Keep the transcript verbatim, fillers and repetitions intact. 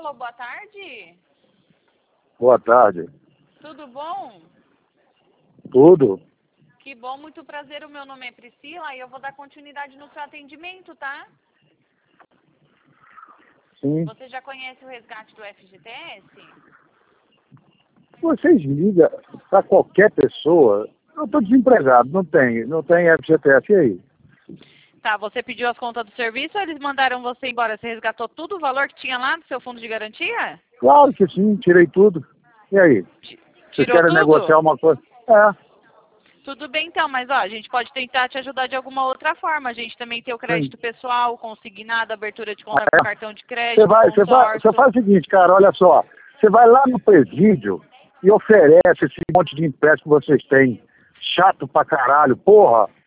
Alô, boa tarde. Boa tarde. Tudo bom? Tudo? Que bom, muito prazer. O meu nome é Priscila e eu vou dar continuidade no seu atendimento, tá? Sim. Você já conhece o resgate do F G T S? Vocês ligam para qualquer pessoa. Eu estou desempregado, não tem, não tem F G T S, e aí? Tá, você pediu as contas do serviço ou eles mandaram você embora? Você resgatou tudo o valor que tinha lá no seu fundo de garantia? Claro que sim, tirei tudo. E aí? Vocês Tirou querem tudo? negociar uma coisa? É. Tudo bem então, mas ó, a gente pode tentar te ajudar de alguma outra forma. A gente também tem o crédito pessoal, consignado, abertura de conta Ah, é? com cartão de Você crédito, vai, você vai, você consórcio. faz o seguinte, cara, olha só. Você vai lá no presídio e oferece esse monte de empréstimo que vocês têm. Chato pra caralho, porra.